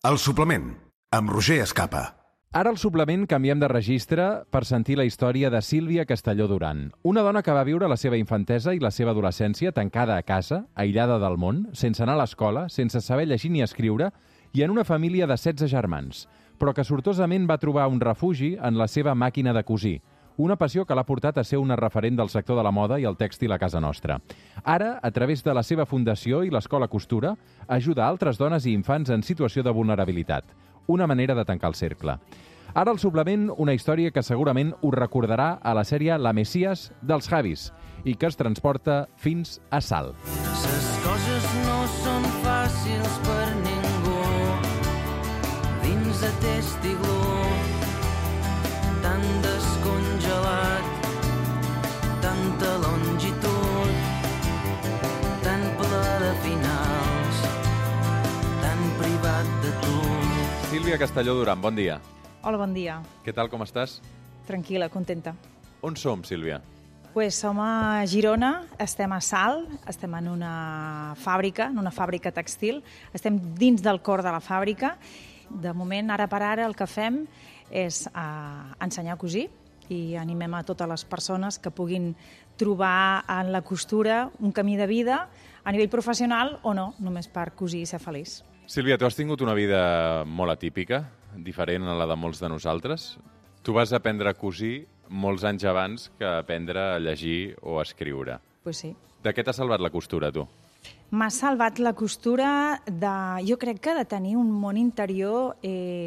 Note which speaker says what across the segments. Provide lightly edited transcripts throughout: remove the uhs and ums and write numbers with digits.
Speaker 1: El suplement, amb Roger Escapa.
Speaker 2: Ara al suplement canviem de registre per sentir la història de Sílvia Castelló Duran, una dona que va viure la seva infantesa i la seva adolescència tancada a casa, aïllada del món, sense anar a l'escola, sense saber llegir ni escriure, i en una família de 16 germans, però que sortosament va trobar un refugi en la seva màquina de cosir, una passió que l'ha portat a ser una referent del sector de la moda i el tèxtil a casa nostra. Ara, a través de la seva fundació i l'Escola Costura, ajuda altres dones i infants en situació de vulnerabilitat. Una manera de tancar el cercle. Ara al suplement, una història que segurament us recordarà a la sèrie La Messias dels Javis i que es transporta fins a Salt.
Speaker 3: Les coses no són fàcils per ningú dins d'aquest iglú tan descongelat, tanta longitud, tan ple de finals, tan privat de tu.
Speaker 2: Sílvia Castelló Duran, bon dia.
Speaker 4: Hola, bon dia.
Speaker 2: Què tal, com estàs?
Speaker 4: Tranquil·la, contenta.
Speaker 2: On som, Sílvia?
Speaker 4: Pues som a Girona, estem a Salt, estem en una fàbrica tèxtil, estem dins del cor de la fàbrica. De moment, ara per ara, el que fem és ensenyar a cosir i animem a totes les persones que puguin trobar en la costura un camí de vida a nivell professional o no, només per cosir i ser feliç.
Speaker 2: Sílvia, tu has tingut una vida molt atípica, diferent a la de molts de nosaltres. Tu vas aprendre a cosir molts anys abans que aprendre a llegir o a escriure.
Speaker 4: Pues sí.
Speaker 2: De què t'ha salvat la costura, tu?
Speaker 4: M'ha salvat la costura jo crec que de tenir un món interior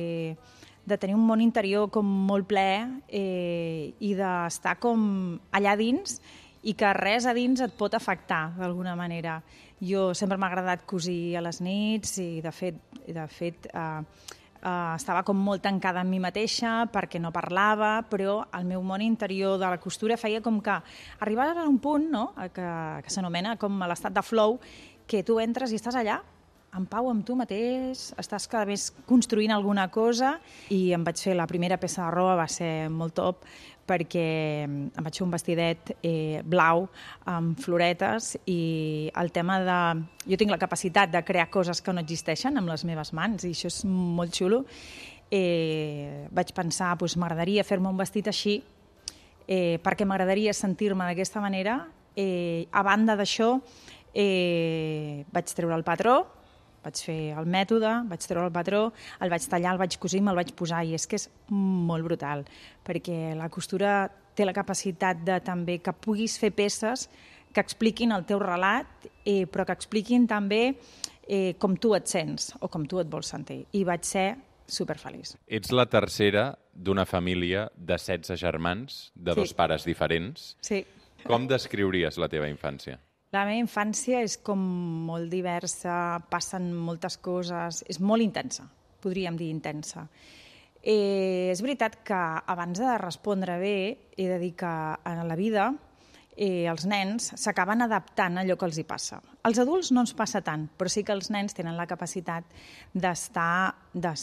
Speaker 4: com molt ple i d'estar com allà dins i que res a dins et pot afectar d'alguna manera. Jo sempre m'ha agradat cosir a les nits i de fet estava com molt tancada en mi mateixa perquè no parlava, però el meu món interior de la costura feia com que arribava a un punt, no?, que s'anomena com l'estat de flow, que tu entres i estàs allà en pau amb tu mateix, estàs cada vegada construint alguna cosa i em vaig fer la primera peça de roba, va ser molt top, perquè em vaig fer un vestidet blau amb floretes i el tema de... Jo tinc la capacitat de crear coses que no existeixen amb les meves mans i això és molt xulo. Vaig pensar, doncs m'agradaria fer-me un vestit així perquè m'agradaria sentir-me d'aquesta manera. A banda d'això, vaig treure el patró, vaig fer el mètode, vaig treure el patró, el vaig tallar, el vaig cosir, me'l vaig posar i és que és molt brutal perquè la costura té la capacitat de també que puguis fer peces que expliquin el teu relat però que expliquin també com tu et sents o com tu et vols sentir i vaig ser superfeliç.
Speaker 2: Ets la tercera d'una família de 16 germans, de dos pares diferents.
Speaker 4: Sí.
Speaker 2: Com descriuries la teva infància?
Speaker 4: La meva infància és com molt diversa, passen moltes coses, és molt intensa, podríem dir intensa. És veritat que abans de respondre bé he de dir que a la vida els nens s'acaben adaptant a allò que els hi passa. Als adults no ens passa tant, però sí que els nens tenen la capacitat d'estar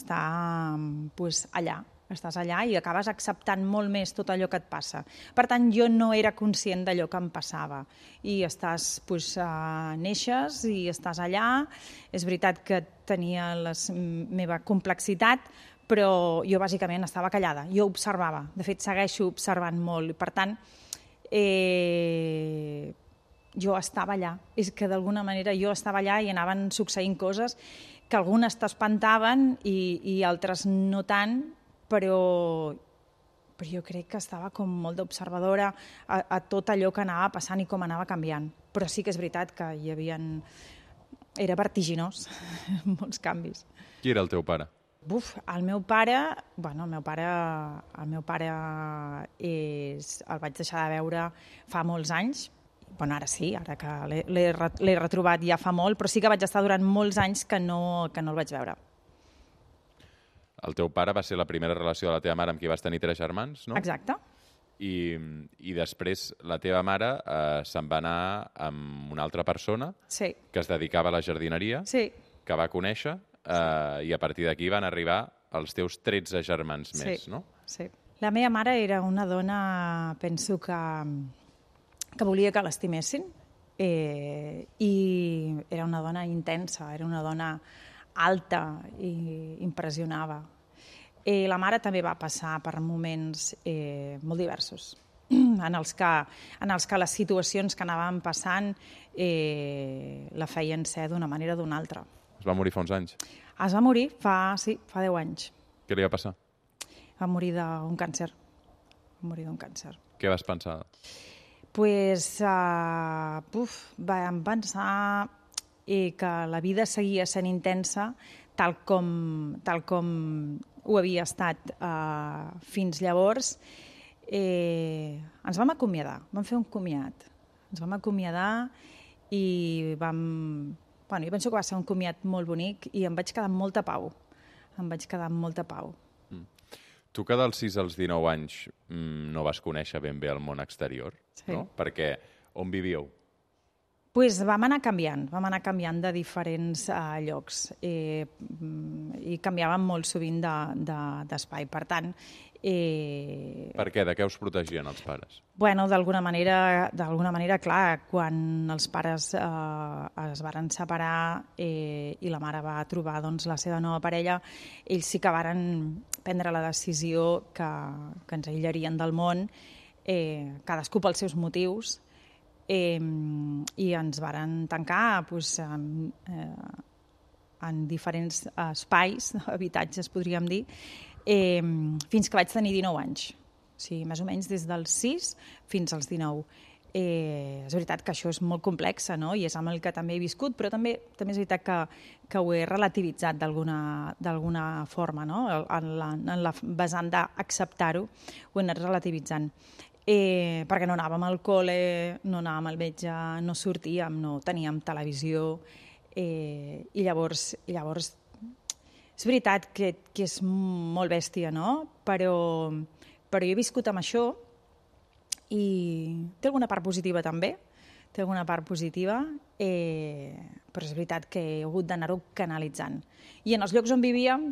Speaker 4: allà. Estàs allà i acabes acceptant molt més tot allò que et passa. Per tant, jo no era conscient d'allò que em passava. I neixes i estàs allà. És veritat que tenia la meva complexitat, però jo bàsicament estava callada. Jo observava. De fet, segueixo observant molt. Per tant, jo estava allà. És que d'alguna manera jo estava allà i anaven succeint coses que algunes t'espantaven i altres no tant, però jo crec que estava com molt d'observadora a tot allò que anava passant i com anava canviant. Però sí que és veritat que era vertiginós, molts canvis.
Speaker 2: Qui era el teu pare?
Speaker 4: El meu pare el vaig deixar de veure fa molts anys. Ara sí, ara que l'he retrobat ja fa molt, però sí que vaig estar durant molts anys que no el vaig veure.
Speaker 2: El teu pare va ser la primera relació de la teva mare amb qui vas tenir 3 germans, no?
Speaker 4: Exacte.
Speaker 2: I després la teva mare se'n va anar amb una altra persona que es dedicava a la jardineria, que va conèixer, i a partir d'aquí van arribar els teus 13 germans més, no?
Speaker 4: Sí. La meva mare era una dona, penso que volia que l'estimessin i era una dona intensa, era una dona alta i impressionava. La mare també va passar per moments molt diversos, en els que les situacions que anaven passant la feien ser d'una manera o d'una altra.
Speaker 2: Es va morir fa uns anys.
Speaker 4: Es va morir fa 10 anys.
Speaker 2: Què li va passar?
Speaker 4: Va morir d'un càncer.
Speaker 2: Què vas pensar?
Speaker 4: Vam pensar que la vida seguia sent intensa tal com ho havia estat fins llavors. Ens vam acomiadar, vam fer un comiat. Ens vam acomiadar i jo penso que va ser un comiat molt bonic i em vaig quedar amb molta pau.
Speaker 2: Tu que dels 6 als 19 anys no vas conèixer ben bé el món exterior,
Speaker 4: sí.
Speaker 2: No? Perquè on vivíeu?
Speaker 4: Vam anar canviant de diferents llocs i canviàvem molt sovint d'espai. Per tant...
Speaker 2: Per què? De què us protegien els pares?
Speaker 4: D'alguna manera, clar, quan els pares es varen separar i la mare va trobar la seva nova parella, ells sí que varen prendre la decisió que ens aïllarien del món, cadascú pels seus motius, i ens varen tancar en diferents espais, habitatges, podríem dir, fins que vaig tenir 19 anys. O sigui, més o menys des dels 6 fins als 19. És veritat que això és molt complex, no? I és amb el que també he viscut, però també és veritat que ho he relativitzat d'alguna forma, no? En la vessant d'acceptar-ho, ho he anat relativitzant. Perquè no anàvem al col·le, no anàvem al metge, no sortíem, no teníem televisió, i llavors és veritat que és molt bèstia, no? Però jo he viscut amb això i té alguna part positiva també, però és veritat que he hagut d'anar-ho canalitzant. I en els llocs on vivíem,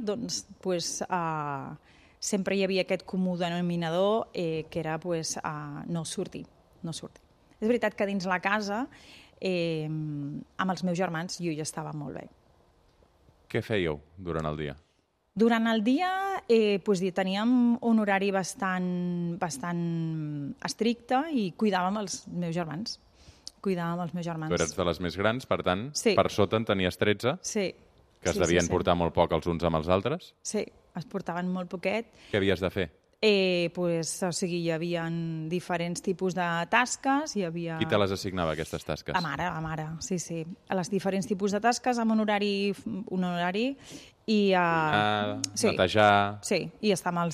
Speaker 4: sempre hi havia aquest comú denominador que era no sortir. És veritat que dins la casa, amb els meus germans, jo ja estava molt bé.
Speaker 2: Què fèieu durant el dia?
Speaker 4: Durant el dia teníem un horari bastant estricte i cuidàvem els meus germans. Tu
Speaker 2: eres de les més grans, per tant,
Speaker 4: sí.
Speaker 2: Per sota en tenies 13,
Speaker 4: sí.
Speaker 2: Que es devien portar molt poc els uns amb els altres?
Speaker 4: Sí, es portaven molt poquet.
Speaker 2: Què havies de fer?
Speaker 4: Hi havia diferents tipus de tasques.
Speaker 2: Qui te les assignava, aquestes tasques?
Speaker 4: La mare, sí. A les diferents tipus de tasques amb un horari i...
Speaker 2: netejar...
Speaker 4: Sí, i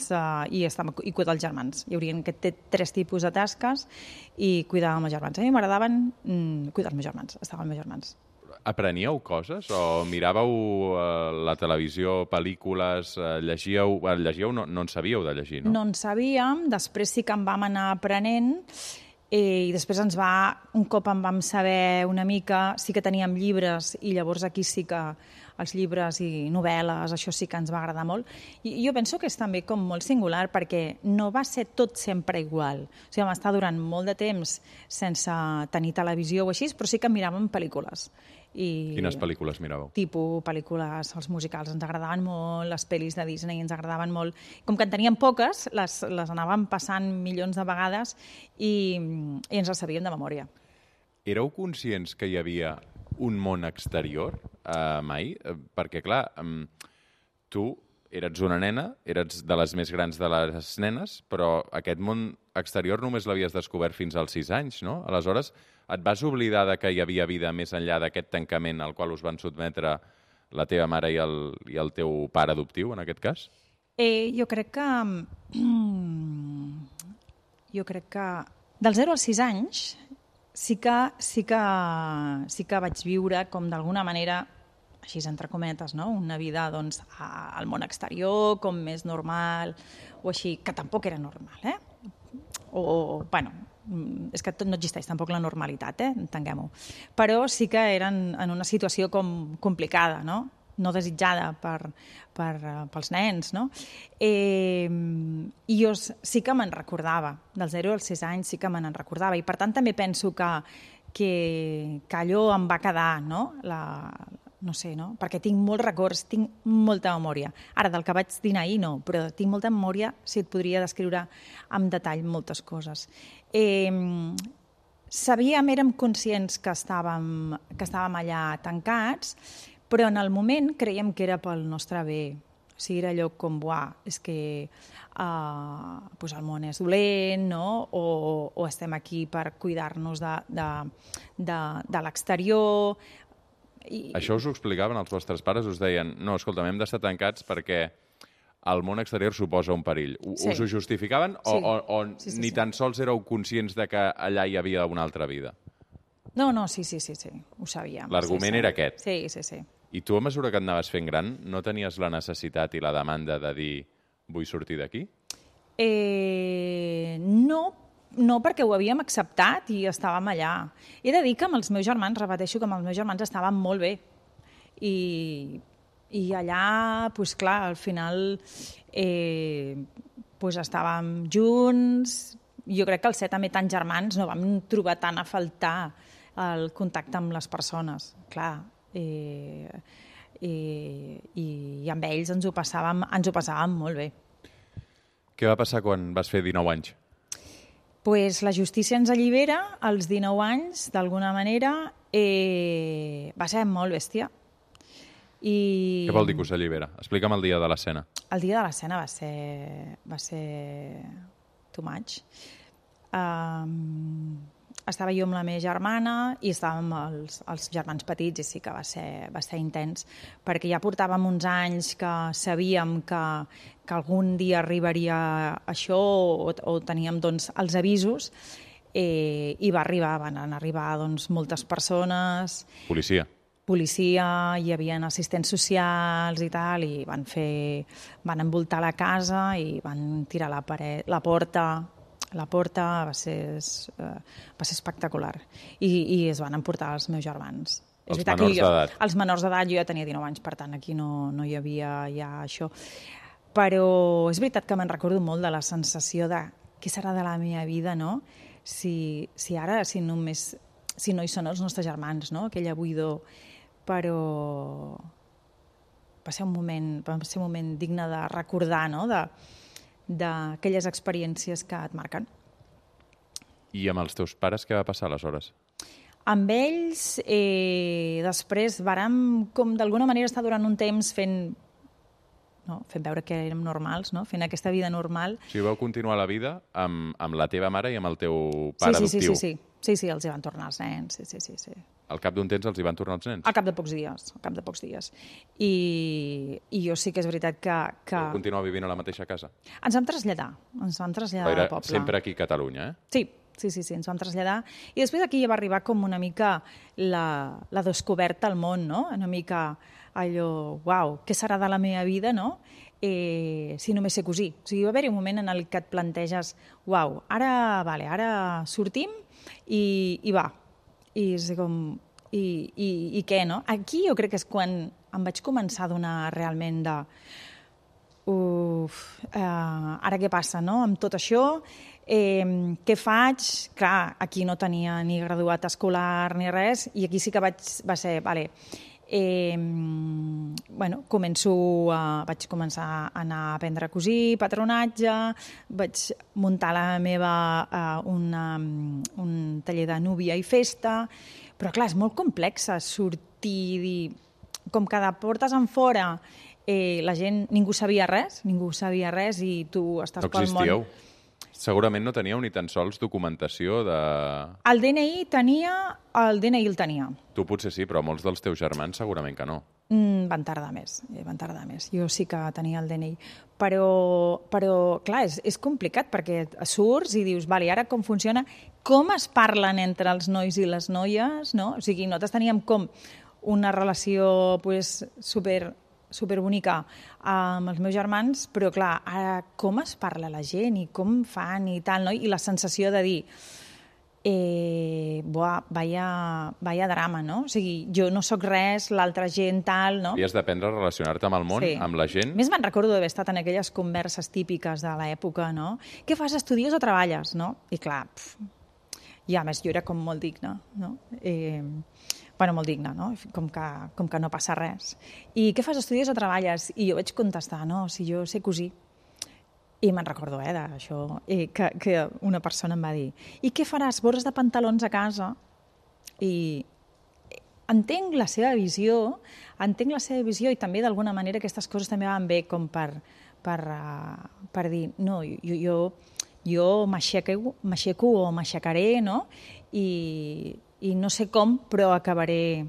Speaker 4: cuidar els germans. Hi haurien 3 tipus de tasques i cuidàvem els germans. A mi m'agradaven cuidar els meus germans, estaven els meus germans.
Speaker 2: Apreníeu coses o miràveu la televisió, pel·lícules, llegíeu? Llegíeu no en sabíeu de llegir, no?
Speaker 4: No en sabíem, després sí que en vam anar aprenent i després un cop en vam saber una mica, sí que teníem llibres i llavors aquí sí que els llibres i novel·les, això sí que ens va agradar molt. I jo penso que és també com molt singular perquè no va ser tot sempre igual. O sigui, vam estar durant molt de temps sense tenir televisió o així, però sí que miràvem pel·lícules.
Speaker 2: Quines pel·lícules miràveu?
Speaker 4: Tipus pel·lícules, els musicals ens agradaven molt, les pel·lis de Disney ens agradaven molt. Com que en teníem poques, les anàvem passant milions de vegades i ens les sabíem de memòria.
Speaker 2: Éreu conscients que hi havia un món exterior mai? Perquè, clar, tu eres una nena, eres de les més grans de les nenes, però aquest món exterior només l'havies descobert fins als 6 anys, no? Aleshores, et vas oblidar que hi havia vida més enllà d'aquest tancament al qual us van sotmetre la teva mare i el teu pare adoptiu, en aquest cas?
Speaker 4: Jo crec que del 0 als 6 anys sí que vaig viure com d'alguna manera, així entre cometes, no? Una vida al món exterior, com més normal, o així, que tampoc era normal, és que no existeix tampoc la normalitat, entenguem-ho. Però sí que eren en una situació com complicada, no desitjada pels nens, no? I jo sí que me'n recordava, dels 0 als 6 anys sí que me'n recordava, i per tant també penso que allò em va quedar, no? no sé, no? Perquè tinc molts records, tinc molta memòria. Ara, del que vaig dinar ahir, no, però tinc molta memòria, si et podria descriure amb detall moltes coses. Érem conscients que estàvem allà tancats, però en el moment creiem que era pel nostre bé. O sigui, era allò com, és que el món és dolent, no? O estem aquí per cuidar-nos de l'exterior.
Speaker 2: Això us ho explicaven els vostres pares? Us deien, no, escolta, hem d'estar tancats perquè el món exterior suposa un perill. Us ho justificaven o ni tan sols éreu conscients de que allà hi havia una altra vida?
Speaker 4: No, sí, ho sabíem.
Speaker 2: L'argument era aquest?
Speaker 4: Sí.
Speaker 2: I tu, a mesura que et anaves fent gran, no tenies la necessitat i la demanda de dir vull sortir d'aquí?
Speaker 4: No, perquè ho havíem acceptat i estàvem allà. He de dir que amb els meus germans, repeteixo que amb els meus germans estàvem molt bé. I allà, doncs clar, al final estàvem junts. Jo crec que al ser també tants germans no vam trobar tant a faltar el contacte amb les persones. Clar, i amb ells ens ho passàvem molt bé.
Speaker 2: Què va passar quan vas fer 19 anys?
Speaker 4: Pues la justícia ens allibera als 19 anys, d'alguna manera. Va ser molt bèstia. Què
Speaker 2: vol dir que us allibera? Explica'm el dia de l'escena.
Speaker 4: El dia de l'escena va ser too much. Estava jo amb la meva germana i estàvem els germans petits i sí que va ser intens, perquè ja portàvem uns anys que sabíem que algun dia arribaria això o teníem els avisos i van arribar moltes persones.
Speaker 2: Policia,
Speaker 4: hi havia assistents socials i tal, i van envoltar la casa i van tirar la porta va ser espectacular. I es van emportar els meus germans.
Speaker 2: Els menors d'edat.
Speaker 4: Els menors d'edat, jo ja tenia 19 anys, per tant, aquí no hi havia ja això. Però és veritat que me'n recordo molt de la sensació de què serà de la meva vida, no? Si no hi són els nostres germans, no? Aquella buidor. Però va ser un moment digne de recordar, no? D'aquelles experiències que et marquen.
Speaker 2: I amb els teus pares què va passar aleshores?
Speaker 4: Amb ells, després vàrem, com d'alguna manera, estar durant un temps fent veure que érem normals, no? Fent aquesta vida normal.
Speaker 2: O sigui, vau continuar la vida amb la teva mare i amb el teu pare adoptiu?
Speaker 4: Sí, els hi van tornar els nens, sí.
Speaker 2: Al cap d'un temps els hi van tornar els nens?
Speaker 4: Al cap de pocs dies. I jo sí que és veritat que...
Speaker 2: Vau continuar vivint a la mateixa casa?
Speaker 4: Ens vam traslladar al poble.
Speaker 2: Sempre aquí a Catalunya,
Speaker 4: Sí, ens vam traslladar. I després aquí ja va arribar com una mica la descoberta al món, no? Una mica allò, què serà de la meva vida, no? Si només sé cosir. O sigui, va haver-hi un moment en el que et planteges, ara sortim i va. I és com... I què, no? Aquí jo crec que és quan em vaig començar a donar realment de... ara què passa, no? Amb tot això, què faig? Clar, aquí no tenia ni graduat escolar ni res, i aquí sí que va ser, vaig començar a anar a aprendre a cosir, patronatge, vaig muntar un taller de núvia i festa, però clar, és molt complex sortir, com que de portes en fora la gent, ningú sabia res i tu estàs pel món.
Speaker 2: No existíeu. Segurament no teníeu ni tan sols documentació de...
Speaker 4: El DNI el tenia.
Speaker 2: Tu potser sí, però molts dels teus germans segurament que no.
Speaker 4: Van tardar més. Jo sí que tenia el DNI. Però clar, és complicat, perquè surts i dius, ara com funciona, com es parlen entre els nois i les noies, no? O sigui, nosaltres teníem com una relació superbonica amb els meus germans, però clar, ara com es parla la gent i com fan i tal, no? I la sensació de dir, vaya drama, no? O sigui, jo no sóc res, l'altra gent tal, no?
Speaker 2: Havies d'aprendre a relacionar-te amb el món, amb la gent.
Speaker 4: Més me'n recordo d'haver estat en aquelles converses típiques de l'època, no? Què fas, estudies o treballes, no? I clar, i a més jo era com molt digna, no? bueno, molt digne, no? Com que no passa res. I què fas, estudies o treballes? I jo vaig contestar, no, si jo sé cosir. I me'n recordo, d'això, que una persona em va dir, i què faràs, borres de pantalons a casa? I entenc la seva visió i també d'alguna manera aquestes coses també van bé com per dir, no, jo m'aixeco o m'aixecaré, no? I no sé com, però acabaré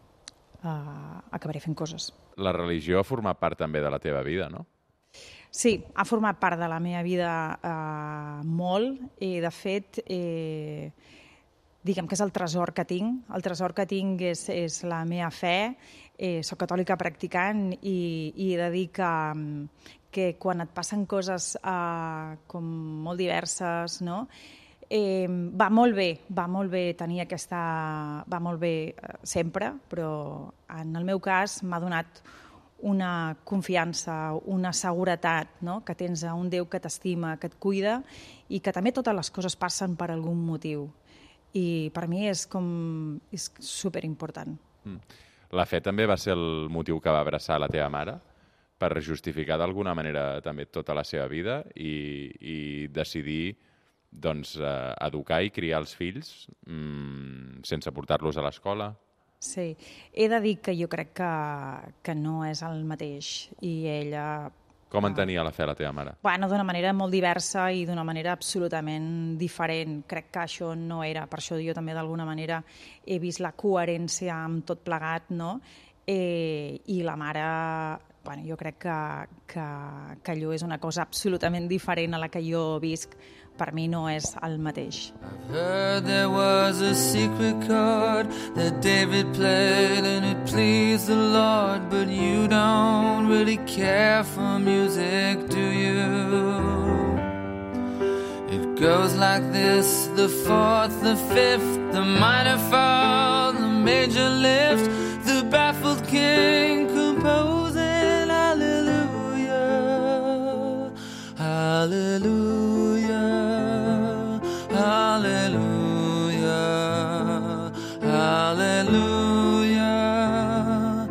Speaker 4: fent coses.
Speaker 2: La religió ha format part també de la teva vida, no?
Speaker 4: Sí, ha format part de la meva vida molt i, de fet, diguem que és el tresor que tinc. El tresor que tinc és la meva fe. Soc catòlica practicant i he de dir que quan et passen coses com molt diverses, no? Va molt bé tenir aquesta... Va molt bé sempre, però en el meu cas m'ha donat una confiança, una seguretat, no? Que tens un Déu que t'estima, que et cuida i que també totes les coses passen per algun motiu. I per mi és superimportant.
Speaker 2: La fe també va ser el motiu que va abraçar la teva mare per justificar d'alguna manera també tota la seva vida i decidir doncs, educar i criar els fills sense portar-los a l'escola?
Speaker 4: Sí, he de dir que jo crec que no és el mateix i ella...
Speaker 2: Com entenia la fe la teva mare?
Speaker 4: Bueno, d'una manera molt diversa i d'una manera absolutament diferent. Crec que això no era, per això jo també d'alguna manera he vist la coherència amb tot plegat, no? I la mare, bueno, jo crec que allò és una cosa absolutament diferent a la que jo visc. Per mi no és el mateix.
Speaker 3: I've heard there was a secret chord that David played and it pleased the Lord, but you don't really care for music, do you? It goes like this, the fourth, the fifth, the minor fall, the major lift, the baffled king composing hallelujah, hallelujah. Hallelujah, hallelujah,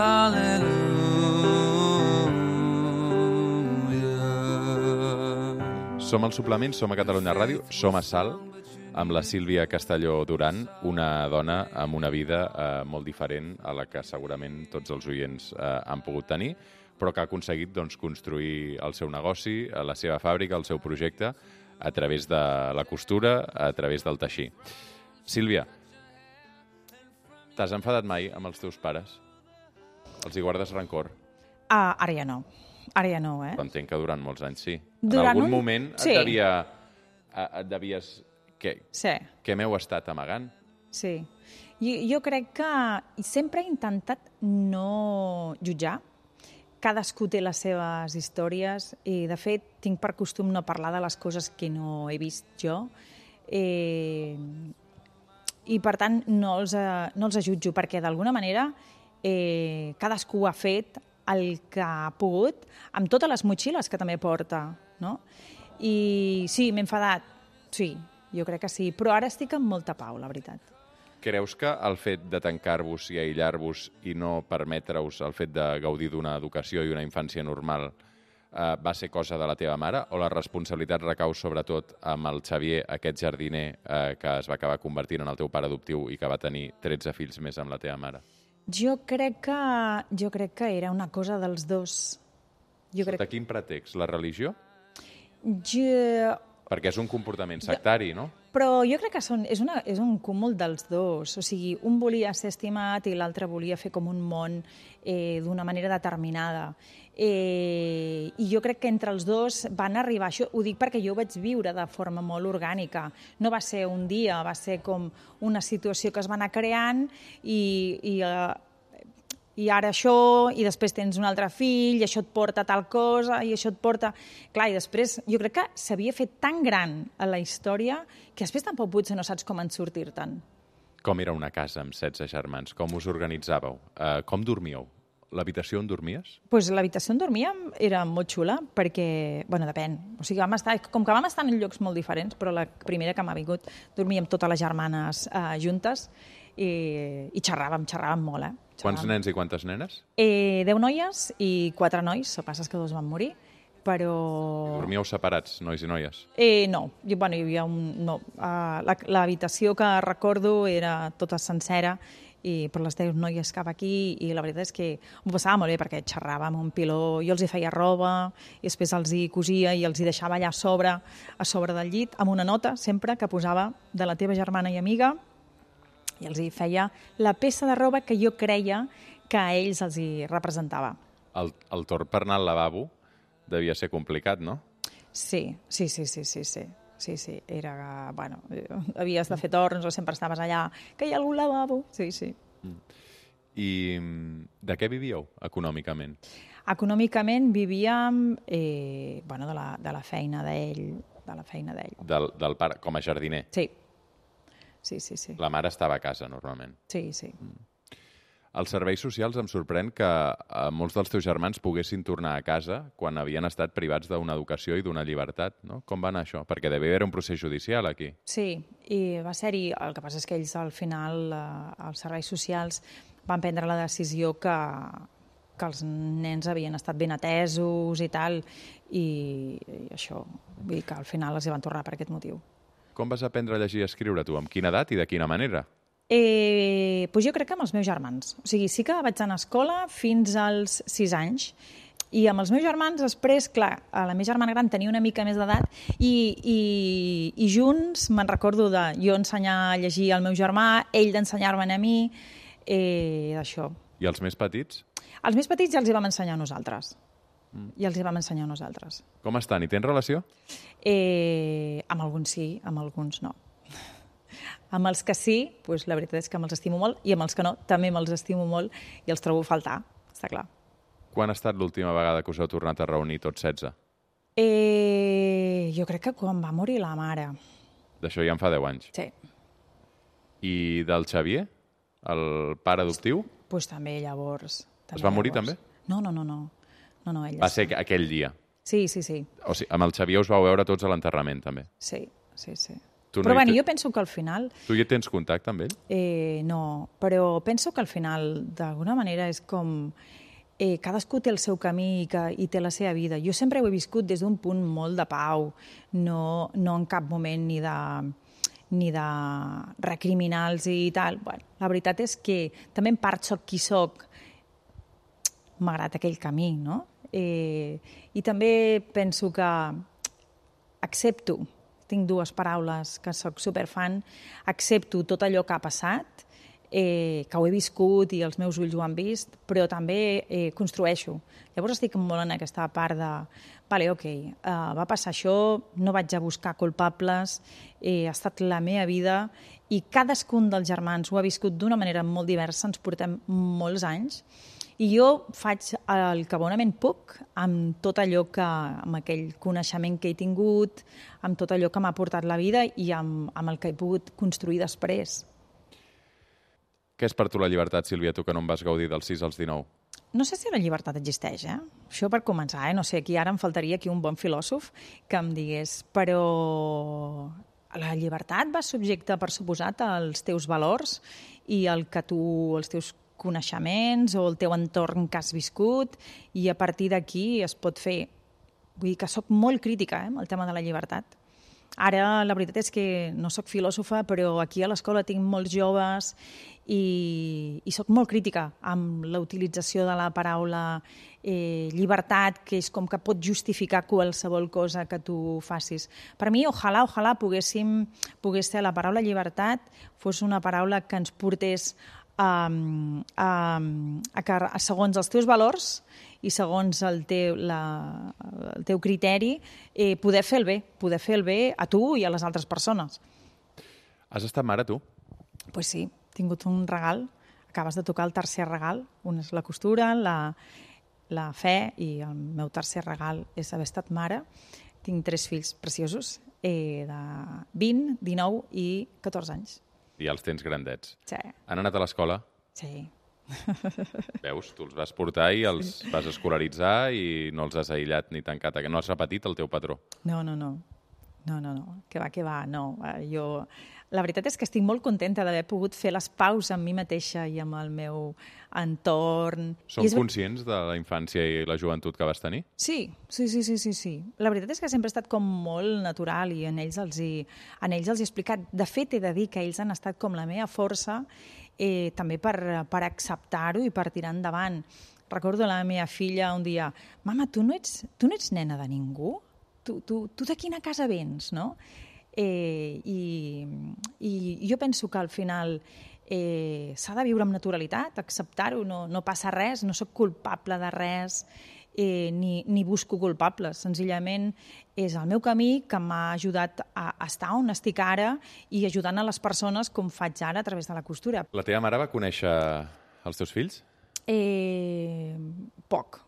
Speaker 3: hallelujah.
Speaker 2: Som al Suplement, som a Catalunya Ràdio, som a Salt, amb la Sílvia Castelló Duran, una dona amb una vida molt diferent a la que segurament tots els oients han pogut tenir, però que ha aconseguit doncs, construir el seu negoci, la seva fàbrica, el seu projecte, a través de la costura, a través del teixir. Sílvia, t'has enfadat mai amb els teus pares? Els hi guardes rancor?
Speaker 4: Ara ja no,
Speaker 2: Però entenc que durant molts anys sí.
Speaker 4: Durant
Speaker 2: en algun moment
Speaker 4: sí.
Speaker 2: et devies...
Speaker 4: Sí.
Speaker 2: Què m'heu estat amagant?
Speaker 4: Sí. Jo crec que sempre he intentat no jutjar. Cadascú té les seves històries i, de fet, tinc per costum no parlar de les coses que no he vist jo. I, per tant, no els jutjo, perquè, d'alguna manera, cadascú ha fet el que ha pogut amb totes les motxilles que també porta, no? I sí, m'he enfadat, sí, jo crec que sí, però ara estic amb molta pau, la veritat.
Speaker 2: Creus que el fet de tancar-vos i aïllar-vos i no permetre-us el fet de gaudir d'una educació i una infància normal va ser cosa de la teva mare, o la responsabilitat recau sobretot amb el Xavier, aquest jardiner que es va acabar convertint en el teu pare adoptiu i que va tenir 13 fills més amb la teva mare?
Speaker 4: Jo crec que era una cosa dels dos.
Speaker 2: Sota quin pretext? La religió? Perquè és un comportament sectari, no?
Speaker 4: Però jo crec que és un cúmul dels dos. O sigui, un volia ser estimat i l'altre volia fer com un món d'una manera determinada. I jo crec que entre els dos van arribar a això. Ho dic perquè jo ho vaig viure de forma molt orgànica. No va ser un dia, va ser com una situació que es va anar creant i ara això, i després tens un altre fill, i això et porta tal cosa, i això et porta... Clar, i després jo crec que s'havia fet tan gran a la història que després tampoc potser no saps com en sortir-te'n.
Speaker 2: Com era una casa amb 16 germans? Com us organitzàveu? Com dormíeu? L'habitació on dormies?
Speaker 4: Doncs l'habitació on dormíem era molt xula perquè, bueno, depèn. O sigui, com que vam estar en llocs molt diferents, però la primera que m'ha vingut dormíem totes les germanes juntes i xerràvem molt,
Speaker 2: Quants nens i quantes nenes?
Speaker 4: 10 noies i 4 nois, el que passa és que 2 van morir, però...
Speaker 2: Dormíeu separats, nois i noies?
Speaker 4: No, hi havia l'habitació que recordo era tota sencera, per les 10 noies cap aquí, i la veritat és que m'ho passava molt bé perquè xerràvem un piló, jo els hi feia roba i després els hi cosia i els hi deixava allà a sobre del llit amb una nota sempre que posava de la teva germana i amiga, i els hi feia la peça de roba que jo creia que a ells els hi representava.
Speaker 2: El torn per anar al lavabo devia ser complicat, no?
Speaker 4: Sí, era, bueno, havies de fer torns o sempre estaves allà, que hi ha algun lavabo, sí.
Speaker 2: I de què vivíeu econòmicament?
Speaker 4: Econòmicament vivíem de la feina d'ell.
Speaker 2: Del pare, com a jardiner?
Speaker 4: Sí.
Speaker 2: La mare estava a casa, normalment?
Speaker 4: Sí.
Speaker 2: Els serveis socials em sorprèn que molts dels teus germans poguessin tornar a casa quan havien estat privats d'una educació i d'una llibertat, no? Com va anar això? Perquè devia haver un procés judicial aquí.
Speaker 4: Sí, i va ser-hi. El que passa és que ells, al final, els serveis socials van prendre la decisió que els nens havien estat ben atesos i tal, i això, vull dir que al final els hi van tornar per aquest motiu.
Speaker 2: Com vas aprendre a llegir i escriure tu? Amb quina edat i de quina manera?
Speaker 4: Pues jo crec que amb els meus germans. O sigui, sí que vaig anar a escola fins als 6 anys, i amb els meus germans després, clar, la meva germana gran tenia una mica més d'edat i junts me'n recordo de jo ensenyar a llegir al meu germà, ell d'ensenyar-me'n a mi, d'això.
Speaker 2: I els més petits?
Speaker 4: Els més petits ja els hi vam ensenyar a nosaltres. Com
Speaker 2: estan? Hi tens relació?
Speaker 4: Amb alguns sí, amb alguns no. Amb els que sí, doncs la veritat és que me'ls estimo molt, i amb els que no, també me'ls estimo molt i els trobo a faltar, està clar.
Speaker 2: Quan ha estat l'última vegada que us heu tornat a reunir tots 16?
Speaker 4: Jo crec que quan va morir la mare.
Speaker 2: D'això ja en fa 10 anys?
Speaker 4: Sí.
Speaker 2: I del Xavier, el pare adoptiu?
Speaker 4: Doncs també llavors.
Speaker 2: Es va morir també?
Speaker 4: No, ella...
Speaker 2: Va ser aquell dia?
Speaker 4: Sí.
Speaker 2: O sigui, amb el Xavier us vau veure tots a l'enterrament, també?
Speaker 4: Sí.
Speaker 2: Però
Speaker 4: bueno, jo penso que al final...
Speaker 2: Tu ja tens contacte amb ell?
Speaker 4: No, però penso que al final, d'alguna manera, és com... cadascú té el seu camí i té la seva vida. Jo sempre ho he viscut des d'un punt molt de pau, no en cap moment ni de recriminals i tal. Bueno, la veritat és que també en part soc qui soc, m'agrada aquell camí, no? I també penso que accepto, tinc 2 paraules que soc superfan, accepto tot allò que ha passat, que ho he viscut i els meus ulls ho han vist, però també construeixo. Llavors estic molt en aquesta part de, vale, ok, va passar això, no vaig a buscar culpables, ha estat la meva vida, i cadascun dels germans ho ha viscut d'una manera molt diversa, ens portem molts anys, i jo faig el que bonament puc amb tot allò amb aquell coneixement que he tingut, amb tot allò que m'ha portat la vida i amb el que he pogut construir després.
Speaker 2: Què és per tu la llibertat, Sílvia, tu que no en vas gaudir dels 6 als 19?
Speaker 4: No sé si la llibertat existeix, Això per començar, No sé, aquí ara em faltaria aquí un bon filòsof que em digués, però la llibertat va subjecte, per suposat, als teus valors i els teus coneixements o el teu entorn que has viscut, i a partir d'aquí es pot fer. Vull dir que soc molt crítica amb el tema de la llibertat. Ara, la veritat és que no soc filòsofa, però aquí a l'escola tinc molts joves i soc molt crítica amb la utilització de la paraula llibertat, que és com que pot justificar qualsevol cosa que tu facis. Per mi, ojalà pogués ser la paraula llibertat fos una paraula que ens portés segons els teus valors i segons el teu criteri, poder fer el bé a tu i a les altres persones.
Speaker 2: Has estat mare, tu?
Speaker 4: Doncs sí, he tingut un regal. Acabes de tocar el tercer regal. Un és la costura, la fe, i el meu tercer regal és haver estat mare. Tinc 3 fills preciosos, de 20, 19 i 14 anys.
Speaker 2: I els tens grandets.
Speaker 4: Sí.
Speaker 2: Han anat a l'escola?
Speaker 4: Sí.
Speaker 2: Veus, tu els vas portar i els vas escolaritzar i no els has aïllat ni tancat. No has repetit el teu patró?
Speaker 4: No. No, que va, no. Jo... La veritat és que estic molt contenta d'haver pogut fer les paus amb mi mateixa i amb el meu entorn.
Speaker 2: Som conscients de la infància i la joventut que vas tenir?
Speaker 4: Sí. La veritat és que sempre ha estat com molt natural i en ells els he explicat. De fet, he de dir que ells han estat com la meva força també per acceptar-ho i per tirar endavant. Recordo la meva filla un dia, mama, tu no ets nena de ningú? Tu de quina casa vens, no? I jo penso que al final s'ha de viure amb naturalitat, acceptar-ho, no passa res, no sóc culpable de res, ni busco culpables. Senzillament és el meu camí que m'ha ajudat a estar on estic ara i ajudant a les persones com faig ara a través de la costura.
Speaker 2: La teva mare va conèixer els teus fills?
Speaker 4: Poc.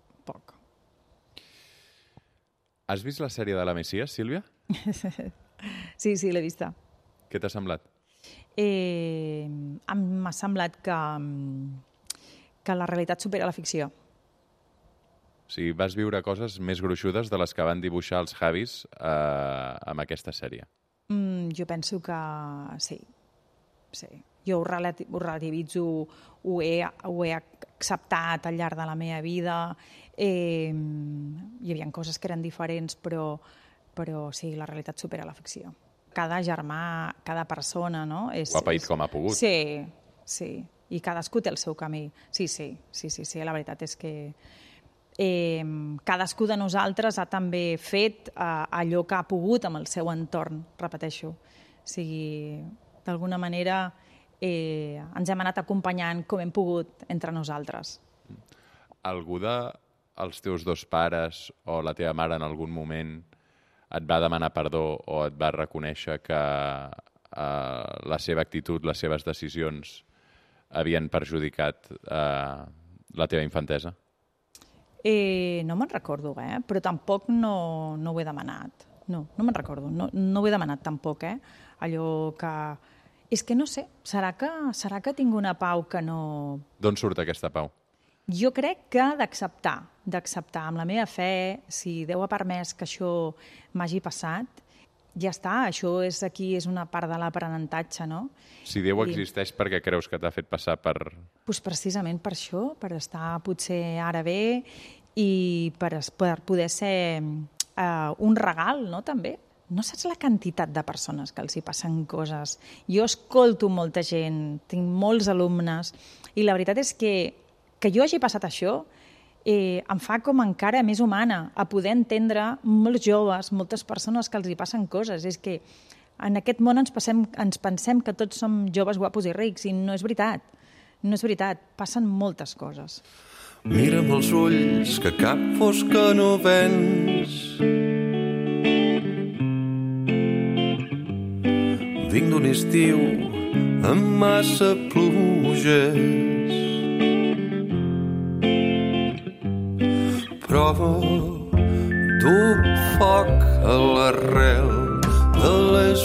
Speaker 2: Has vist la sèrie de la Messias, Sílvia?
Speaker 4: Sí, l'he vista.
Speaker 2: Què t'ha semblat?
Speaker 4: M'ha semblat que la realitat supera la ficció.
Speaker 2: O sigui, vas viure coses més gruixudes de les que van dibuixar els Javis amb aquesta sèrie.
Speaker 4: Jo penso que sí. Jo ho relativitzo, ho he acceptat al llarg de la meva vida. Hi havia coses que eren diferents, però sí, la realitat supera la ficció. Cada germà, cada persona, no?
Speaker 2: Ho ha paït com ha pogut.
Speaker 4: Sí. I cadascú té el seu camí. Sí. La veritat és que cadascú de nosaltres ha també fet allò que ha pogut amb el seu entorn, repeteixo. O sigui, d'alguna manera ens hem anat acompanyant com hem pogut entre nosaltres.
Speaker 2: Algú dels teus dos pares o la teva mare en algun moment et va demanar perdó o et va reconèixer que la seva actitud, les seves decisions havien perjudicat la teva infantesa?
Speaker 4: No me'n recordo, però tampoc no ho he demanat. No me'n recordo, no ho he demanat tampoc, allò que... És que no sé, serà que tinc una pau que no...
Speaker 2: D'on surt aquesta pau?
Speaker 4: Jo crec que d'acceptar amb la meva fe, si Déu ha permès que això m'hagi passat, ja està, això és una part de l'aprenentatge, no?
Speaker 2: Si Déu existeix, per què creus que t'ha fet passar per...
Speaker 4: Doncs precisament per això, per estar potser ara bé i per poder ser un regal, no?, també. No saps la quantitat de persones que els hi passen coses. Jo escolto molta gent, tinc molts alumnes, i la veritat és que jo hagi passat això em fa com encara més humana, a poder entendre molts joves, moltes persones que els hi passen coses. És que en aquest món ens pensem que tots som joves guapos i rics, i no és veritat. No és veritat, passen moltes coses.
Speaker 5: Mira'm els ulls, que cap fosca no vens. Vinc d'un estiu amb massa pluges. Prova dur foc a l'arrel de les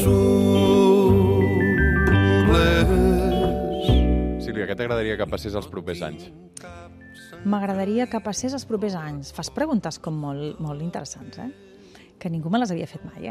Speaker 5: ungles.
Speaker 2: Sílvia, què t'agradaria que passés els propers anys?
Speaker 4: M'agradaria que passés els propers anys. Fas preguntes com molt interessants, que ningú me les havia fet mai.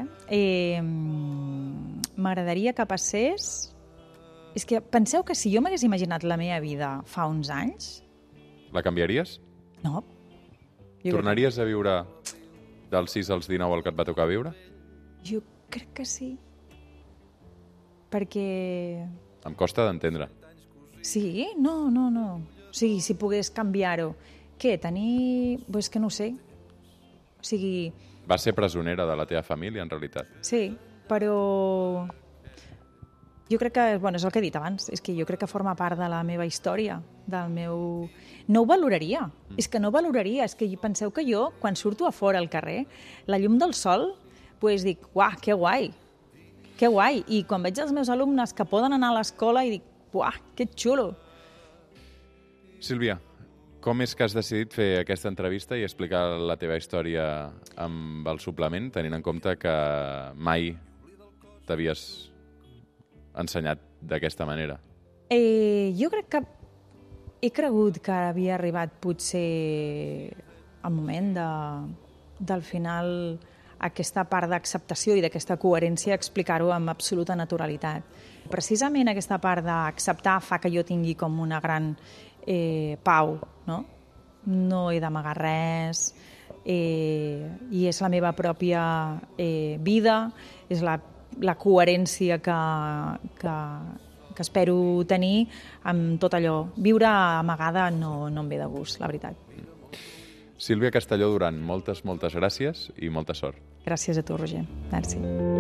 Speaker 4: M'agradaria que passés... És que penseu que si jo m'hagués imaginat la meva vida fa uns anys...
Speaker 2: La canviaries?
Speaker 4: No.
Speaker 2: Tornaries a viure dels 6 als 19 el que et va tocar viure?
Speaker 4: Jo crec que sí. Perquè...
Speaker 2: Em costa d'entendre.
Speaker 4: Sí? No. O sigui, si pogués canviar-ho. Què, tenir... És que no ho sé. O sigui...
Speaker 2: Vas ser presonera de la teva família, en realitat.
Speaker 4: Sí, però... Jo crec que, és el que he dit abans, és que jo crec que forma part de la meva història, del meu... No ho valoraria, és que no valoraria, és que penseu que jo, quan surto a fora al carrer, la llum del sol, dic, uah, que guai, i quan veig els meus alumnes que poden anar a l'escola, i dic, uah, que xulo.
Speaker 2: Sílvia, com és que has decidit fer aquesta entrevista i explicar la teva història amb el suplement, tenint en compte que mai t'havies ensenyat d'aquesta manera?
Speaker 4: Jo crec que he cregut que havia arribat potser el moment del final aquesta part d'acceptació i d'aquesta coherència, explicar-ho amb absoluta naturalitat. Precisament aquesta part d'acceptar fa que jo tingui com una gran pau, no? No he d'amagar res, i és la meva pròpia vida, és la coherència que espero tenir amb tot allò. Viure amagada no em ve de gust, la veritat.
Speaker 2: Sílvia Castelló Duran, moltes gràcies i molta sort.
Speaker 4: Gràcies a tu, Roger. Merci.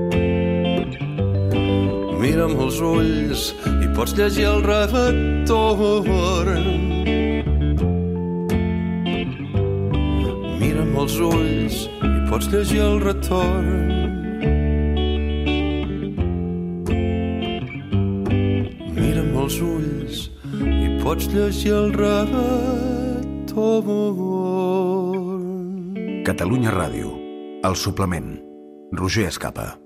Speaker 5: Mira'm els ulls i pots llegir el retorn. Mira'm els ulls i pots llegir el retorn. Mira'm els ulls i pots llegir el retorn.
Speaker 1: Catalunya Ràdio. El suplement. Roger Escapa.